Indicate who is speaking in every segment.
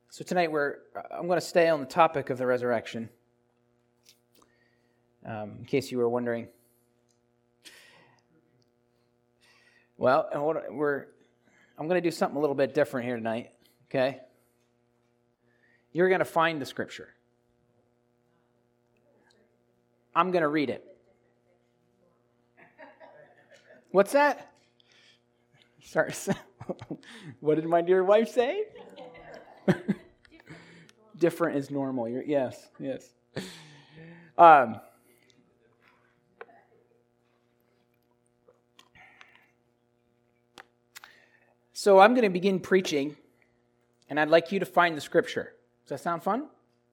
Speaker 1: So tonight I'm going to stay on the topic of the resurrection, in case you were wondering. Well, I'm going to do something a little bit different here tonight, okay? You're going to find the scripture. I'm going to read it. What's that? Sorry. What did my dear wife say? Different is normal. Yes. So I'm going to begin preaching, and I'd like you to find the scripture. Does that sound fun?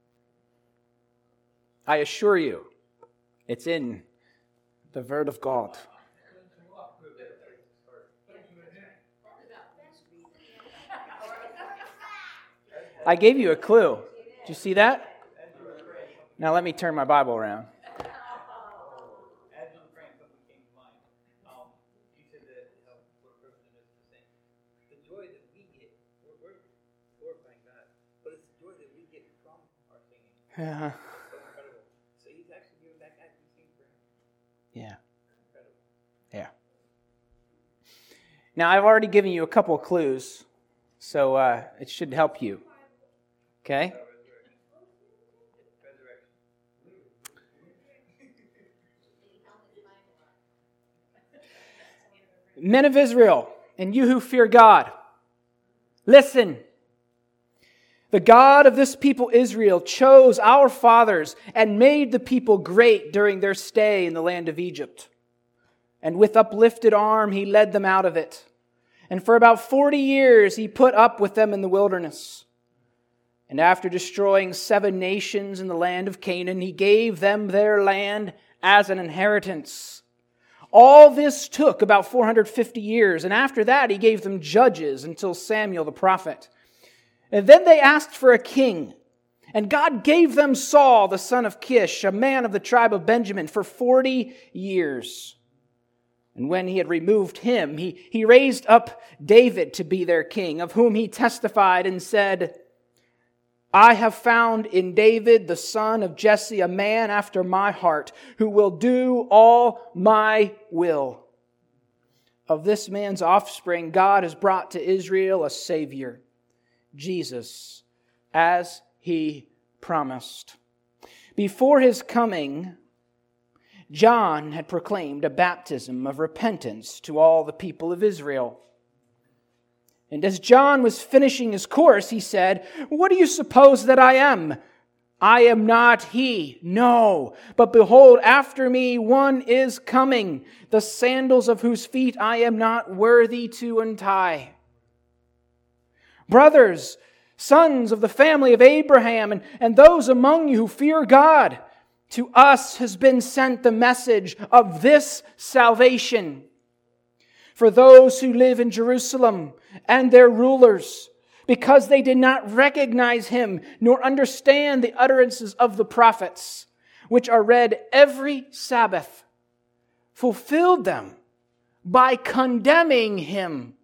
Speaker 1: I assure you, it's in the Word of God. I gave you a clue. Did you see that? Now let me turn my Bible around. Yeah.
Speaker 2: So he's actually giving back that we sing for him.
Speaker 1: Yeah. Yeah. Now I've already given you a couple of clues, so it should help you. Okay? Men of Israel, and you who fear God, listen. The God of this people Israel chose our fathers and made the people great during their stay in the land of Egypt. And with uplifted arm he led them out of it. And for about 40 years he put up with them in the wilderness. And after destroying 7 nations in the land of Canaan, he gave them their land as an inheritance. All this took about 450 years, and after that he gave them judges until Samuel the prophet. And then they asked for a king, and God gave them Saul, the son of Kish, a man of the tribe of Benjamin, for 40 years. And when he had removed him, he raised up David to be their king, of whom he testified and said, I have found in David, the son of Jesse, a man after my heart, who will do all my will. Of this man's offspring, God has brought to Israel a Savior, Jesus, as he promised. Before his coming, John had proclaimed a baptism of repentance to all the people of Israel. And as John was finishing his course, he said, What do you suppose that I am? I am not he, no. But behold, after me one is coming, the sandals of whose feet I am not worthy to untie. Brothers, sons of the family of Abraham, and those among you who fear God, to us has been sent the message of this salvation. For those who live in Jerusalem and their rulers, because they did not recognize him nor understand the utterances of the prophets, which are read every Sabbath, fulfilled them by condemning him.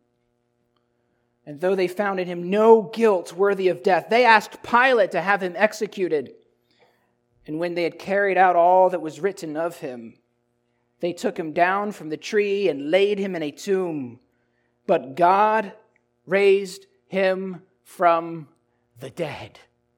Speaker 1: And though they found in him no guilt worthy of death, they asked Pilate to have him executed. And when they had carried out all that was written of him, they took him down from the tree and laid him in a tomb. But God raised him from the dead.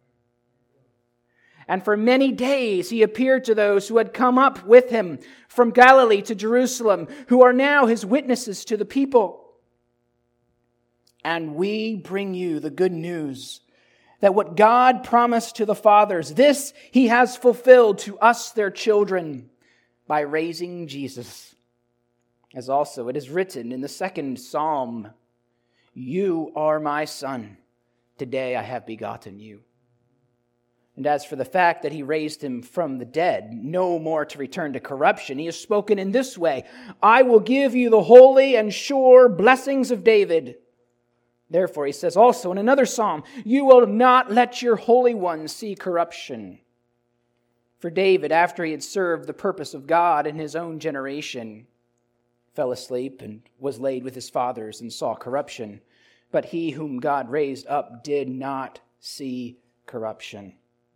Speaker 1: And for many days he appeared to those who had come up with him from Galilee to Jerusalem, who are now his witnesses to the people. And we bring you the good news that what God promised to the fathers, this he has fulfilled to us, their children, by raising Jesus. As also it is written in the 2nd Psalm, You are my son, today I have begotten you. And as for the fact that he raised him from the dead, no more to return to corruption, he has spoken in this way, I will give you the holy and sure blessings of David. Therefore, he says also in another psalm, You will not let your Holy One see corruption. For David, after he had served the purpose of God in his own generation, fell asleep and was laid with his fathers and saw corruption. But he whom God raised up did not see corruption.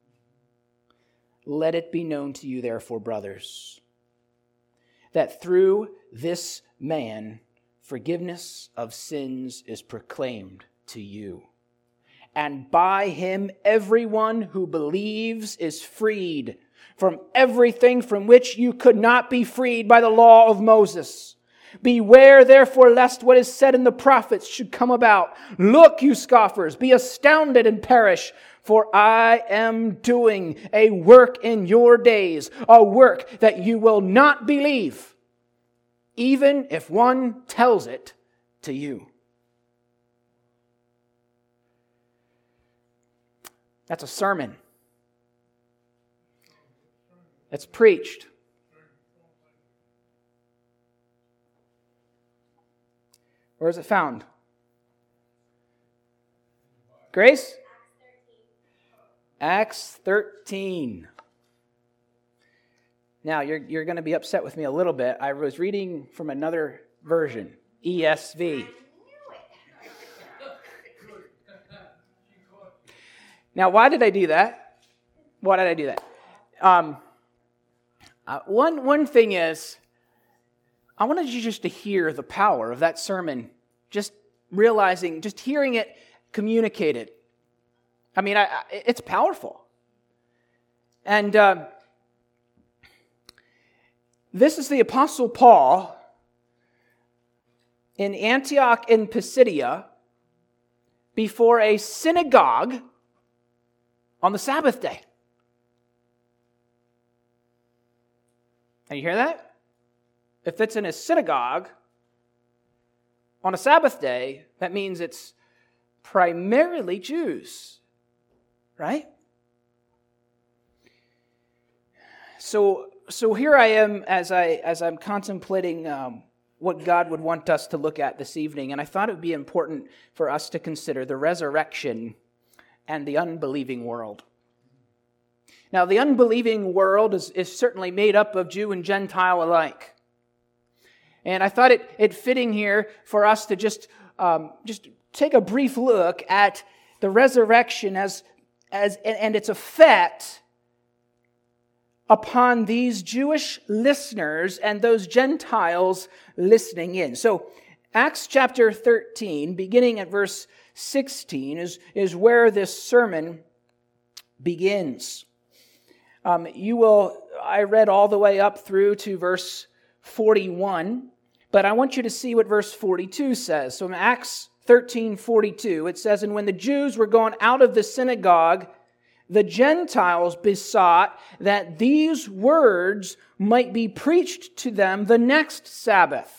Speaker 1: Let it be known to you, therefore, brothers, that through this man forgiveness of sins is proclaimed to you. And by him everyone who believes is freed from everything from which you could not be freed by the law of Moses. Beware, therefore, lest what is said in the prophets should come about. Look, you scoffers, be astounded and perish, for I am doing a work in your days, a work that you will not believe, even if one tells it to you. That's a sermon. It's preached. Where is it found? Grace? Acts 13. Now, you're going to be upset with me a little bit. I was reading from another version, ESV. Now, why did I do that? Why did I do that? One thing is, I wanted you just to hear the power of that sermon, just realizing, just hearing it communicated. I mean, it's powerful. And this is the Apostle Paul in Antioch in Pisidia before a synagogue on the Sabbath day. Now you hear that? If it's in a synagogue on a Sabbath day, that means it's primarily Jews, right? So here I am as I'm contemplating what God would want us to look at this evening, and I thought it would be important for us to consider the resurrection and the unbelieving world. Now, the unbelieving world is certainly made up of Jew and Gentile alike. And I thought it fitting here for us to just take a brief look at the resurrection and its effect upon these Jewish listeners and those Gentiles listening in. So, Acts chapter 13, beginning at verse 16, is where this sermon begins. I read all the way up through to verse 41, but I want you to see what verse 42 says. So in Acts 13:42, it says, "And when the Jews were gone out of the synagogue, the Gentiles besought that these words might be preached to them the next Sabbath."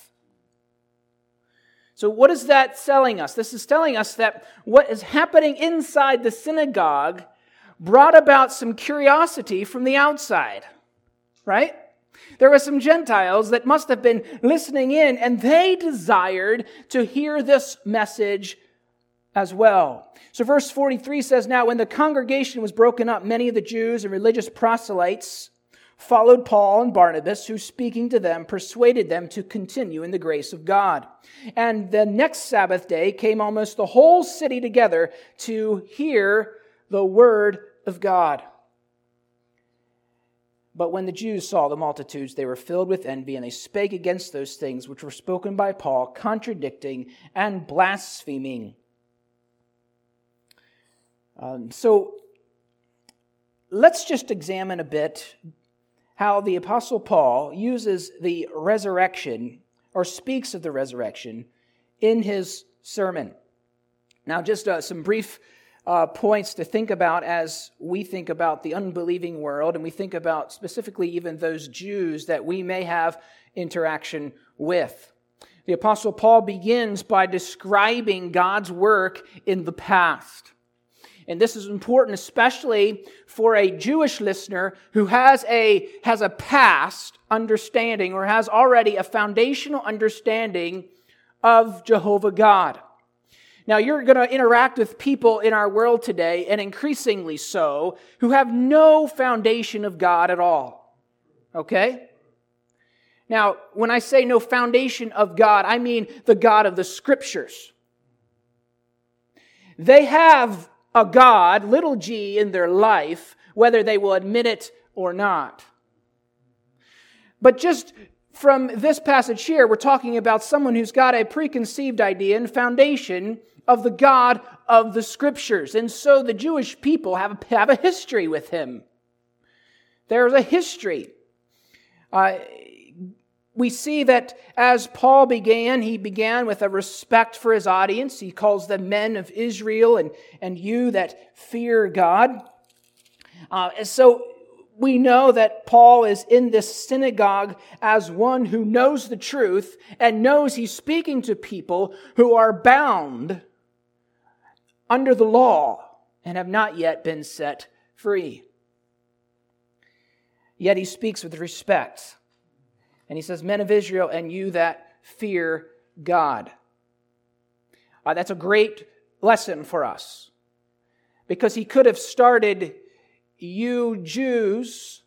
Speaker 1: So what is that telling us? This is telling us that what is happening inside the synagogue brought about some curiosity from the outside, right? There were some Gentiles that must have been listening in, and they desired to hear this message as well. So verse 43 says, "Now when the congregation was broken up, many of the Jews and religious proselytes followed Paul and Barnabas, who, speaking to them, persuaded them to continue in the grace of God. And the next Sabbath day came almost the whole city together to hear the word of God. But when the Jews saw the multitudes, they were filled with envy, and they spake against those things which were spoken by Paul, contradicting and blaspheming." So let's just examine a bit how the Apostle Paul uses the resurrection, or speaks of the resurrection, in his sermon. Now, just some brief points to think about as we think about the unbelieving world, and we think about specifically even those Jews that we may have interaction with. The Apostle Paul begins by describing God's work in the past. And this is important, especially for a Jewish listener who has a past understanding, or has already a foundational understanding of Jehovah God. Now, you're going to interact with people in our world today, and increasingly so, who have no foundation of God at all. Okay? Now, when I say no foundation of God, I mean the God of the Scriptures. They have a God, little g, in their life, whether they will admit it or not. But just from this passage here, we're talking about someone who's got a preconceived idea and foundation of the God of the Scriptures. And so the Jewish people have a history with him. There's a history. We see that as Paul began, he began with a respect for his audience. He calls them men of Israel and you that fear God. So we know that Paul is in this synagogue as one who knows the truth and knows he's speaking to people who are bound under the law and have not yet been set free. Yet he speaks with respect. And he says, men of Israel and you that fear God. That's a great lesson for us. Because he could have started, you Jews,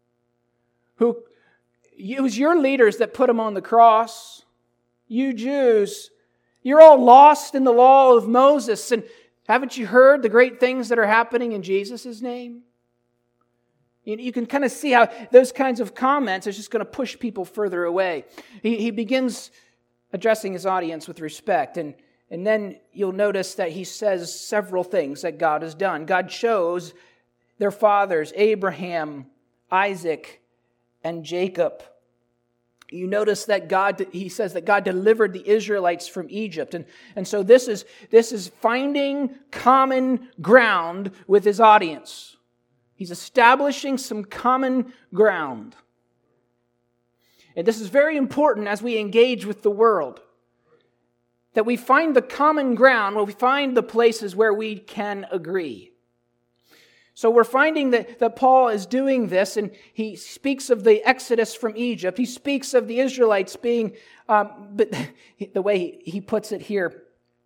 Speaker 1: it was your leaders that put him on the cross. You Jews, you're all lost in the law of Moses. And haven't you heard the great things that are happening in Jesus' name? You can kind of see how those kinds of comments are just going to push people further away. He begins addressing his audience with respect. And then you'll notice that he says several things that God has done. God chose their fathers, Abraham, Isaac, and Jacob. You notice that he says that God delivered the Israelites from Egypt. And so this is finding common ground with his audience. He's establishing some common ground. And this is very important as we engage with the world. That we find the common ground, where we find the places where we can agree. So we're finding that Paul is doing this, and he speaks of the exodus from Egypt. He speaks of the Israelites being, but the way he puts it here,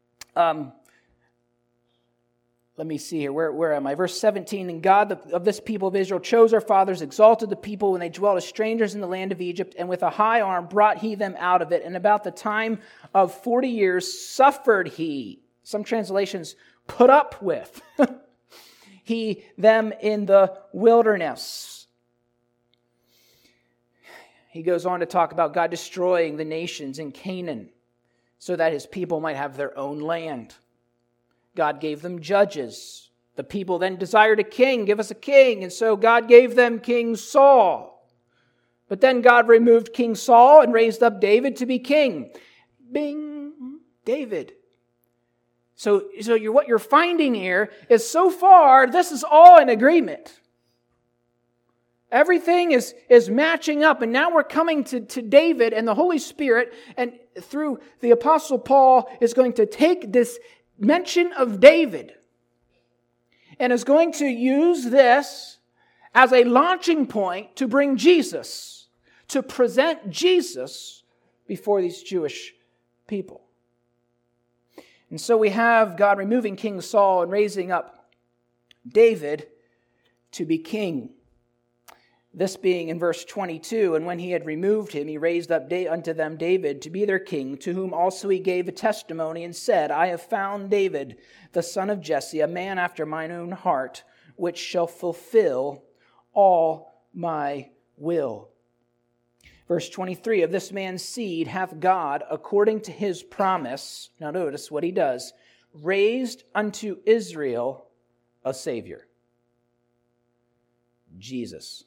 Speaker 1: let me see here. Where am I? Verse 17, and God of this people of Israel chose our fathers, exalted the people when they dwelt as strangers in the land of Egypt, and with a high arm brought he them out of it. And about the time of 40 years suffered he, some translations, put up with, he them in the wilderness. He goes on to talk about God destroying the nations in Canaan so that his people might have their own land. God gave them judges. The people then desired a king. Give us a king. And so God gave them King Saul. But then God removed King Saul and raised up David to be king. Bing! David. So what you're finding here is so far, this is all in agreement. Everything is matching up. And now we're coming to David, and the Holy Spirit, and through the Apostle Paul, is going to take this mention of David and is going to use this as a launching point to bring Jesus, to present Jesus before these Jewish people. And so we have God removing King Saul and raising up David to be king. This being in verse 22, and when he had removed him, he raised up unto them David to be their king, to whom also he gave a testimony and said, I have found David, the son of Jesse, a man after mine own heart, which shall fulfill all my will. Verse 23, of this man's seed hath God, according to his promise, now notice what he does, raised unto Israel a Savior, Jesus.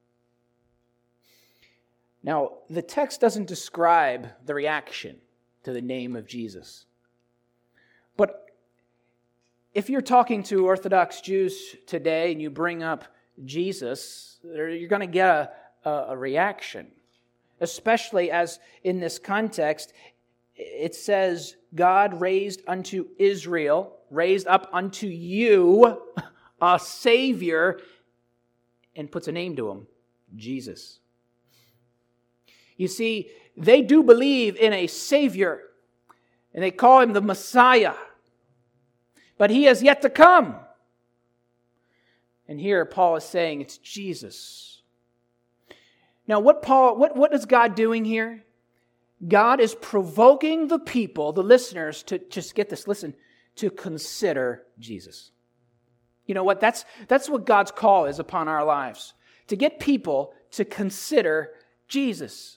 Speaker 1: Now, the text doesn't describe the reaction to the name of Jesus. But if you're talking to Orthodox Jews today and you bring up Jesus, you're going to get a reaction. Especially as in this context, it says, God raised unto Israel, raised up unto you a Savior, and puts a name to him, Jesus. You see, they do believe in a Savior, and they call him the Messiah. But he has yet to come. And here Paul is saying it's Jesus. Now, what is God doing here? God is provoking the people, the listeners, to just get this, listen, to consider Jesus. You know what? That's what God's call is upon our lives. To get people to consider Jesus.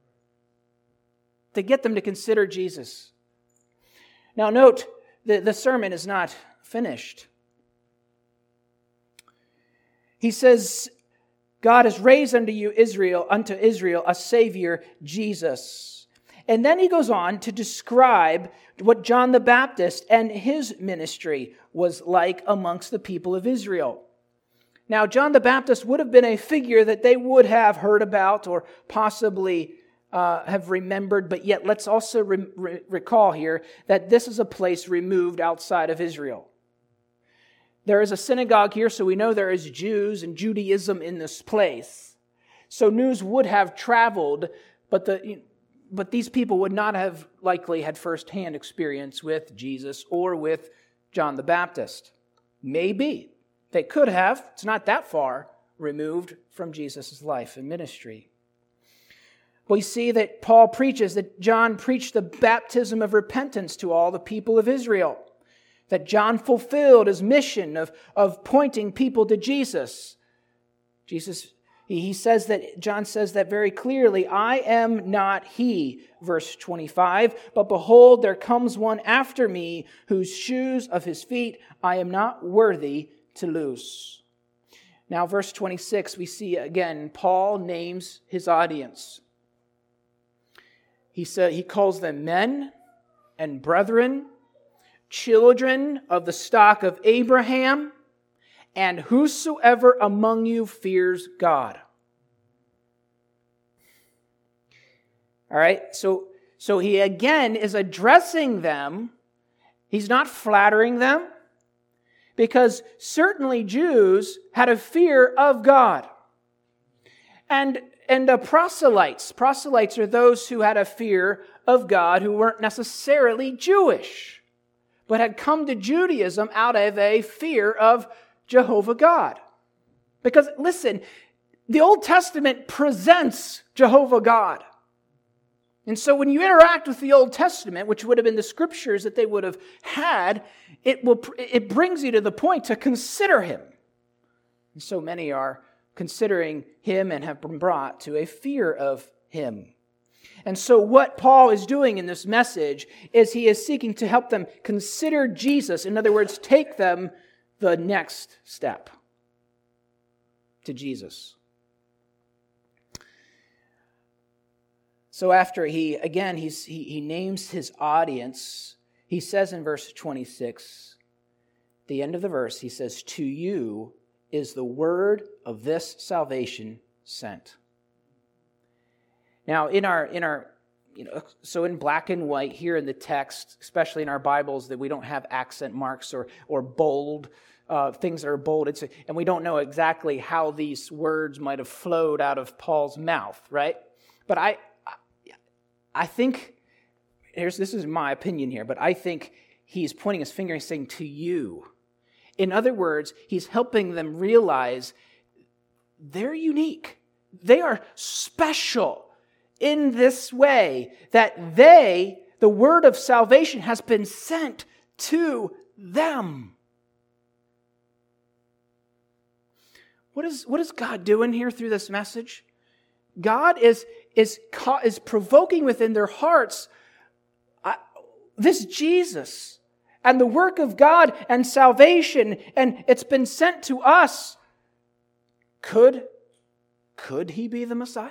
Speaker 1: To get them to consider Jesus. Now note, the sermon is not finished. He says, God has raised unto Israel a Savior, Jesus. And then he goes on to describe what John the Baptist and his ministry was like amongst the people of Israel. Now, John the Baptist would have been a figure that they would have heard about or possibly have remembered, but yet let's also recall here that this is a place removed outside of Israel. There is a synagogue here, so we know there is Jews and Judaism in this place. So news would have traveled, but these people would not have likely had firsthand experience with Jesus or with John the Baptist. Maybe. They could have. It's not that far removed from Jesus' life and ministry. We see that Paul preaches, that John preached the baptism of repentance to all the people of Israel. That John fulfilled his mission of pointing people to Jesus. He says that, John says that very clearly, I am not he, verse 25, but behold, there comes one after me, whose shoes of his feet I am not worthy to loose. Now, verse 26, we see again, Paul names his audience. He calls them men and brethren, children of the stock of Abraham, and whosoever among you fears God. All right, so he again is addressing them. He's not flattering them, because certainly Jews had a fear of God. And proselytes are those who had a fear of God who weren't necessarily Jewish, but had come to Judaism out of a fear of Jehovah God. Because, listen, the Old Testament presents Jehovah God. And so when you interact with the Old Testament, which would have been the scriptures that they would have had, it brings you to the point to consider Him. And so many are considering Him and have been brought to a fear of Him. And so what Paul is doing in this message is he is seeking to help them consider Jesus. In other words, take them the next step to Jesus. So after he names his audience, he says in verse 26, the end of the verse, he says, to you is the word of this salvation sent. Now, so in black and white here in the text, especially in our Bibles, that we don't have accent marks or bold things that are bold, and we don't know exactly how these words might have flowed out of Paul's mouth, right? But I think this is my opinion here, but I think he's pointing his finger and saying to you. In other words, he's helping them realize they're unique. They are special in this way that the word of salvation has been sent to them. What is God doing here through this message? God is provoking within their hearts this Jesus and the work of God and salvation, and it's been sent to us. Could He be the Messiah?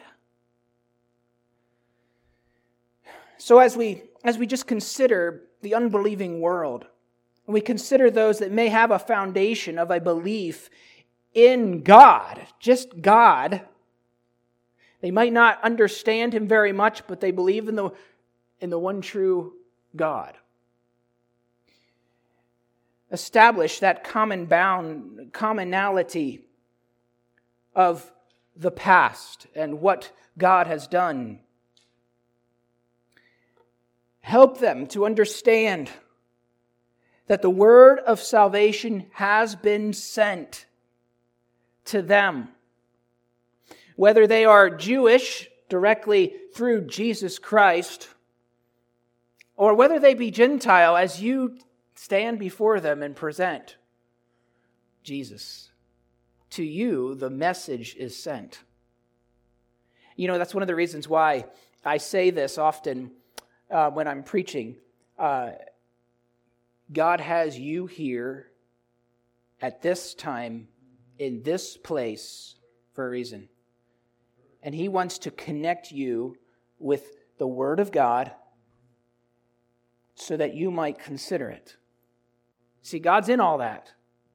Speaker 1: So as we just consider the unbelieving world, and we consider those that may have a foundation of a belief in God, just God, they might not understand Him very much, but they believe in the one true God. Establish that commonality of the past and what God has done. Help them to understand that the word of salvation has been sent to them. Whether they are Jewish directly through Jesus Christ, or whether they be Gentile as you stand before them and present Jesus. To you, the message is sent. You know, that's one of the reasons why I say this often when I'm preaching. God has you here at this time, in this place, for a reason. And He wants to connect you with the Word of God so that you might consider it. See, God's in all that.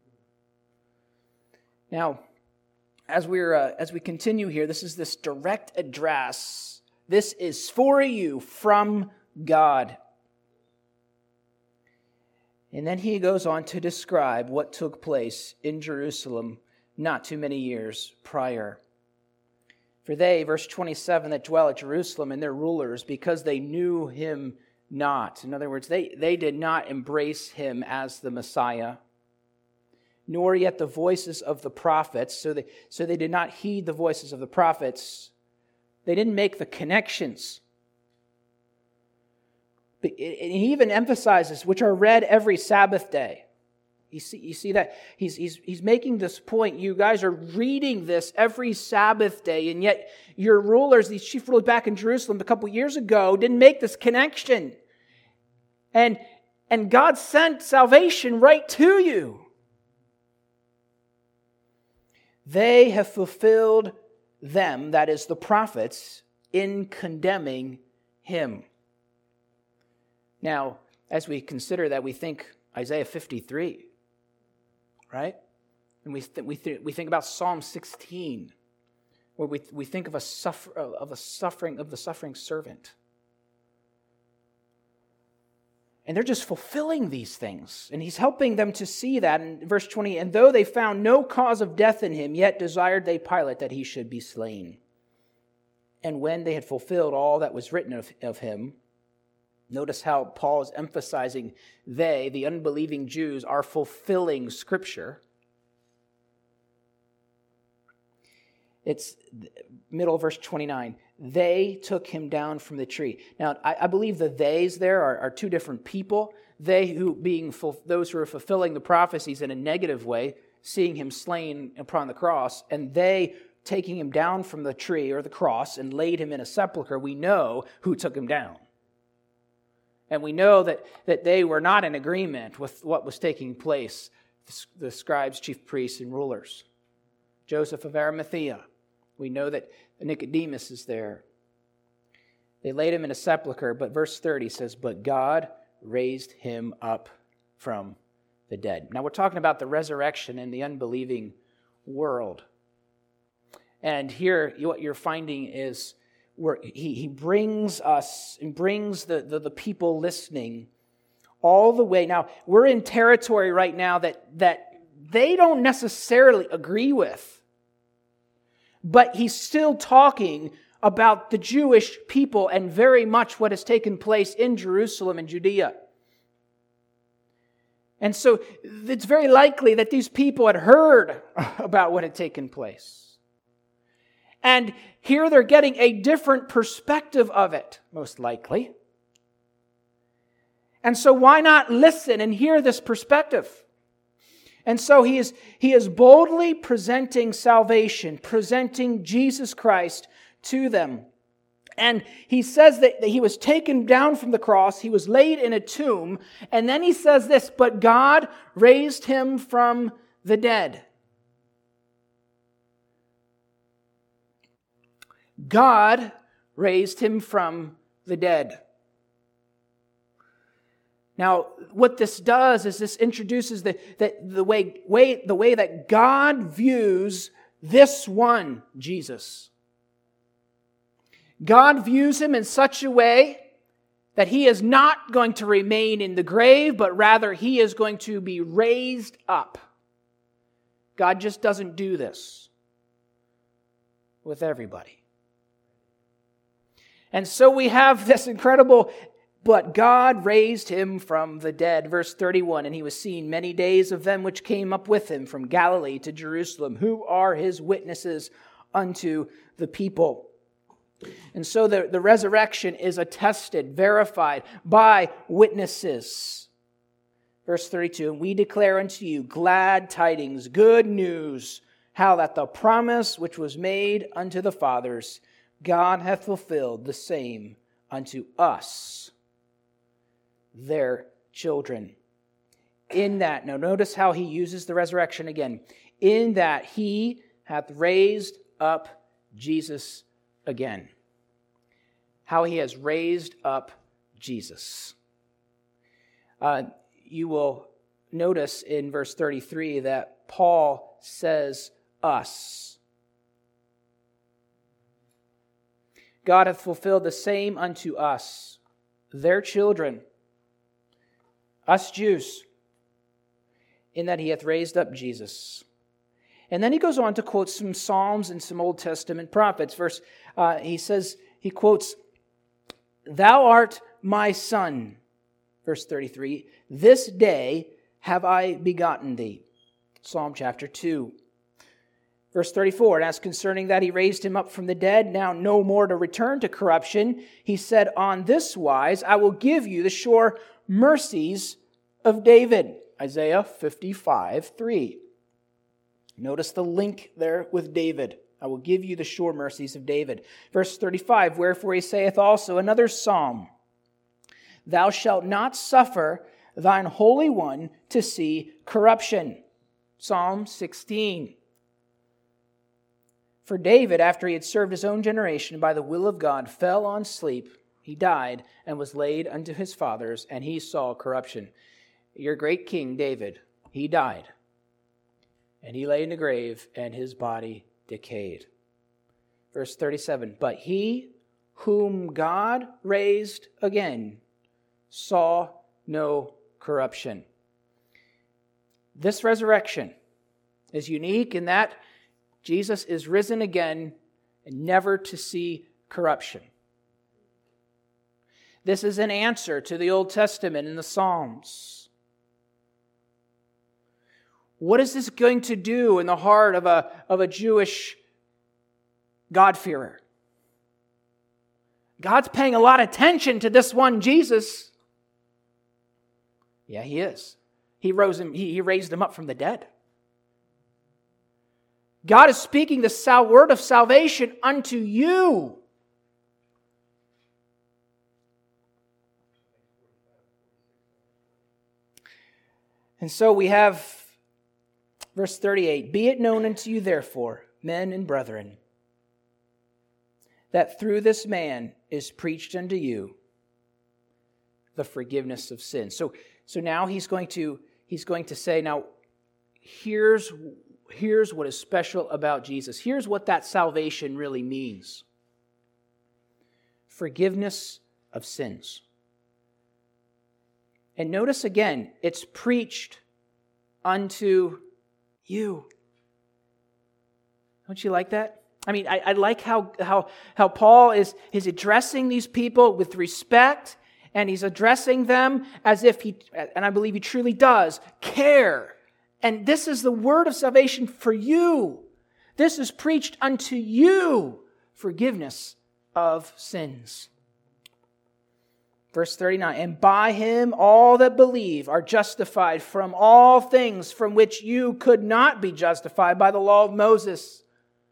Speaker 1: Now, as we continue here, this is this direct address. This is for you from God. And then he goes on to describe what took place in Jerusalem not too many years prior. For they, verse 27, that dwell at Jerusalem and their rulers, because they knew him not. In other words, they did not embrace him as the Messiah, nor yet the voices of the prophets. So they did not heed the voices of the prophets. They didn't make the connections. But he even emphasizes, which are read every Sabbath day. You see that? He's making this point. You guys are reading this every Sabbath day, and yet your rulers, these chief rulers back in Jerusalem a couple years ago, didn't make this connection. And God sent salvation right to you. They have fulfilled them, that is the prophets, in condemning him. Now, as we consider that, we think Isaiah 53, right? And we think about Psalm 16, where we think of the suffering servant. And they're just fulfilling these things. And he's helping them to see that. In verse 20, and though they found no cause of death in him, yet desired they Pilate that he should be slain. And when they had fulfilled all that was written of him, notice how Paul is emphasizing they, the unbelieving Jews, are fulfilling Scripture. It's middle of verse 29. They took him down from the tree. Now, I believe the theys there are two different people. They who being those who are fulfilling the prophecies in a negative way, seeing him slain upon the cross, and they taking him down from the tree or the cross and laid him in a sepulcher. We know who took him down. And we know that they were not in agreement with what was taking place, the scribes, chief priests, and rulers. Joseph of Arimathea. We know that Nicodemus is there. They laid him in a sepulcher, but verse 30 says, but God raised him up from the dead. Now we're talking about the resurrection in the unbelieving world. And here what you're finding is where he brings us and brings the people listening all the way. Now, we're in territory right now that they don't necessarily agree with. But he's still talking about the Jewish people and very much what has taken place in Jerusalem and Judea. And so it's very likely that these people had heard about what had taken place. And here they're getting a different perspective of it, most likely. And so why not listen and hear this perspective? And so he is boldly presenting salvation, presenting Jesus Christ to them. And he says that he was taken down from the cross, he was laid in a tomb, and then he says this, but God raised him from the dead. God raised him from the dead. Now, what this does is this introduces the way that God views this one, Jesus. God views him in such a way that he is not going to remain in the grave, but rather he is going to be raised up. God just doesn't do this with everybody. And so we have this incredible, but God raised him from the dead. Verse 31, and he was seen many days of them which came up with him from Galilee to Jerusalem, who are his witnesses unto the people. And so the resurrection is attested, verified by witnesses. Verse 32, and we declare unto you glad tidings, good news, how that the promise which was made unto the fathers, God hath fulfilled the same unto us, their children. In that, now notice how he uses the resurrection again. In that he hath raised up Jesus again. How he has raised up Jesus. You will notice in verse 33 that Paul says us. God hath fulfilled the same unto us, their children, us Jews, in that he hath raised up Jesus. And then he goes on to quote some Psalms and some Old Testament prophets. He quotes, Thou art my son, verse 33, this day have I begotten thee. Psalm chapter 2. Verse 34, and as concerning that he raised him up from the dead, now no more to return to corruption, he said, On this wise I will give you the sure mercies of David. Isaiah 55:3. Notice the link there with David. I will give you the sure mercies of David. Verse 35, wherefore he saith also another psalm, Thou shalt not suffer thine Holy One to see corruption. Psalm 16. For David, after he had served his own generation by the will of God, fell on sleep. He died and was laid unto his fathers, and he saw corruption. Your great king, David, he died. And he lay in the grave, and his body decayed. Verse 37, but he whom God raised again saw no corruption. This resurrection is unique in that Jesus is risen again and never to see corruption. This is an answer to the Old Testament and the Psalms. What is this going to do in the heart of a Jewish God-fearer? God's paying a lot of attention to this one Jesus. Yeah, he is. He raised him up from the dead. God is speaking the word of salvation unto you. And so we have verse 38, Be it known unto you therefore, men and brethren, that through this man is preached unto you the forgiveness of sins. So now he's going to say, now here's what is special about Jesus. Here's what that salvation really means. Forgiveness of sins. And notice again, it's preached unto you. Don't you like that? I mean, I like how Paul is addressing these people with respect, and he's addressing them as if he, and I believe he truly does, care. And this is the word of salvation for you. This is preached unto you, forgiveness of sins. Verse 39, and by him all that believe are justified from all things from which you could not be justified by the law of Moses.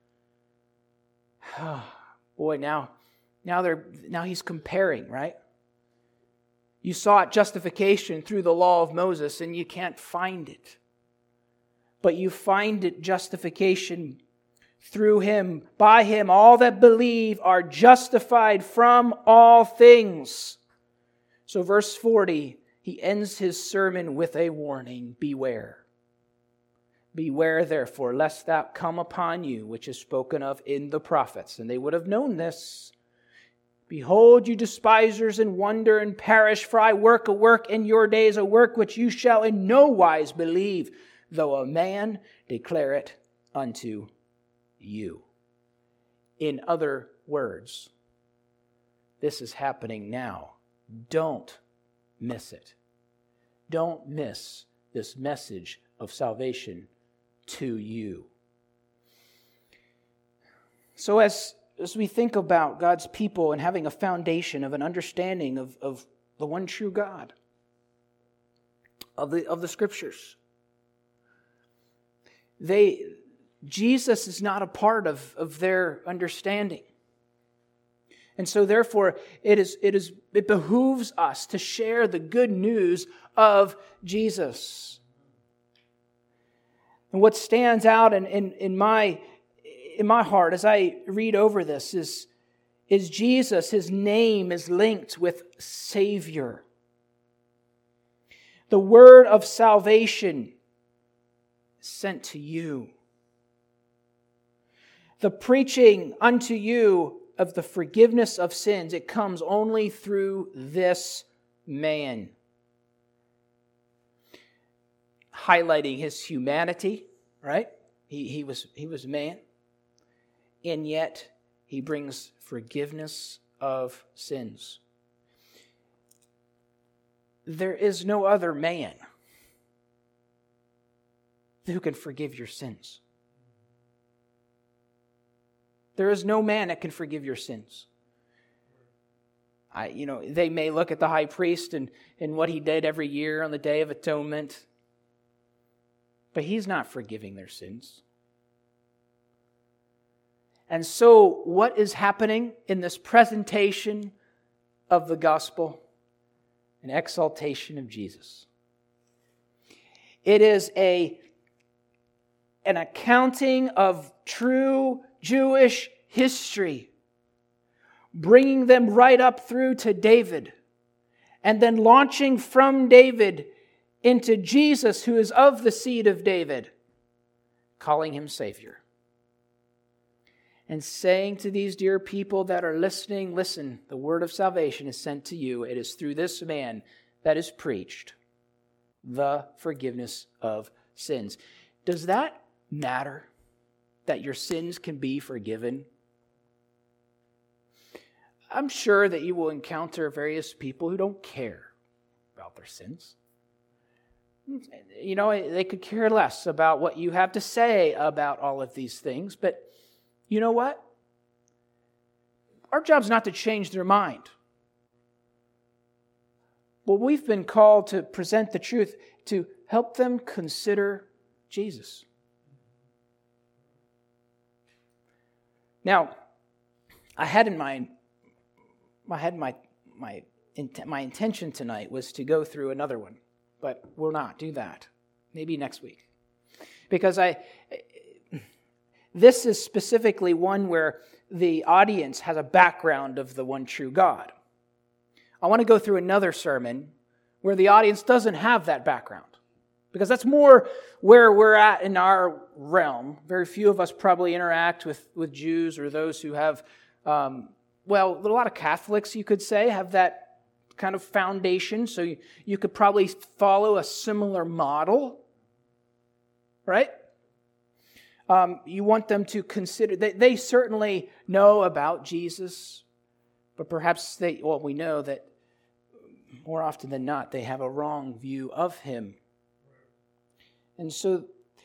Speaker 1: Boy, now he's comparing, right? You sought justification through the law of Moses and you can't find it. But you find it justification through him. By him all that believe are justified from all things. So verse 40, he ends his sermon with a warning. Beware. Beware therefore, lest that come upon you, which is spoken of in the prophets. And they would have known this. Behold, you despisers, and wonder and perish, for I work a work in your days, a work which you shall in no wise believe, though a man declare it unto you. In other words, this is happening now. Don't miss it. Don't miss this message of salvation to you. So as we think about God's people and having a foundation of an understanding of the one true God, of the Scriptures. Jesus is not a part of their understanding. And so therefore, it behooves us to share the good news of Jesus. And what stands out in my heart as I read over this is Jesus. His name is linked with Savior. The word of salvation is sent to you. The preaching unto you of the forgiveness of sins, it comes only through this man. Highlighting his humanity, right? He was man. And yet, he brings forgiveness of sins. There is no other man who can forgive your sins. There is no man that can forgive your sins. They may look at the high priest and what he did every year on the Day of Atonement, but he's not forgiving their sins. And so what is happening in this presentation of the gospel? An exaltation of Jesus. It is an accounting of true Jewish history, bringing them right up through to David, and then launching from David into Jesus, who is of the seed of David, calling him Savior. And saying to these dear people that are listening, listen, the word of salvation is sent to you. It is through this man that is preached the forgiveness of sins. Does that matter? That your sins can be forgiven? I'm sure that you will encounter various people who don't care about their sins. They could care less about what you have to say about all of these things, but you know what? Our job's not to change their mind. Well, we've been called to present the truth, to help them consider Jesus. Now, I had in mind, my intention tonight was to go through another one, but we'll not do that. Maybe next week, because this is specifically one where the audience has a background of the one true God. I want to go through another sermon where the audience doesn't have that background, because that's more where we're at in our realm. Very few of us probably interact with Jews or those who have, a lot of Catholics, you could say, have that kind of foundation. So you could probably follow a similar model, right? You want them to consider, they certainly know about Jesus, but perhaps we know that more often than not, they have a wrong view of him. And so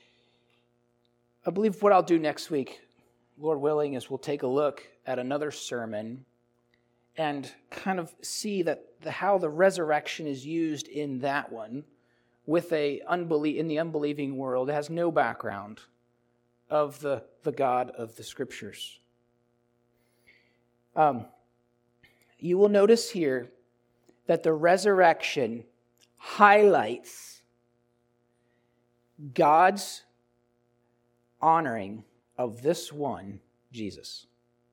Speaker 1: I believe what I'll do next week, Lord willing, is we'll take a look at another sermon and kind of see how the resurrection is used in that one with in the unbelieving world. It has no background of the God of the Scriptures. You will notice here that the resurrection highlights God's honoring of this one, Jesus.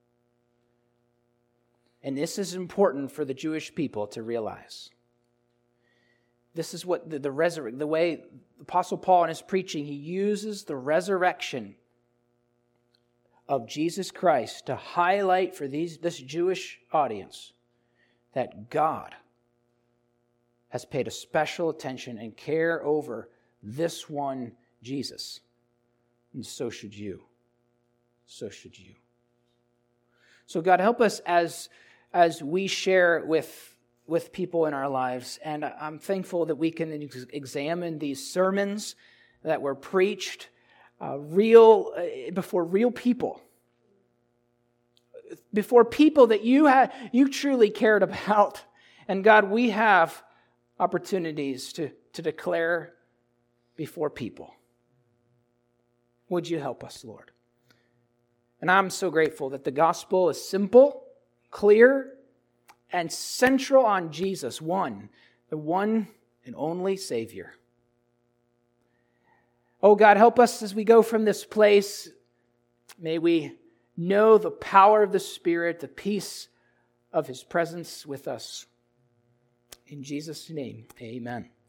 Speaker 1: And this is important for the Jewish people to realize. This is what the way Apostle Paul in his preaching, he uses the resurrection of Jesus Christ to highlight for this Jewish audience that God has paid a special attention and care over this one, Jesus. And so should you. So should you. So God, help us as we share with people in our lives. And I'm thankful that we can examine these sermons that were preached before real people. Before people that you truly cared about. And God, we have opportunities to to declare before people. Would you help us, Lord? And I'm so grateful that the gospel is simple, clear, and central on Jesus, the one and only Savior. Oh God, help us as we go from this place. May we know the power of the Spirit, the peace of His presence with us. In Jesus' name, amen.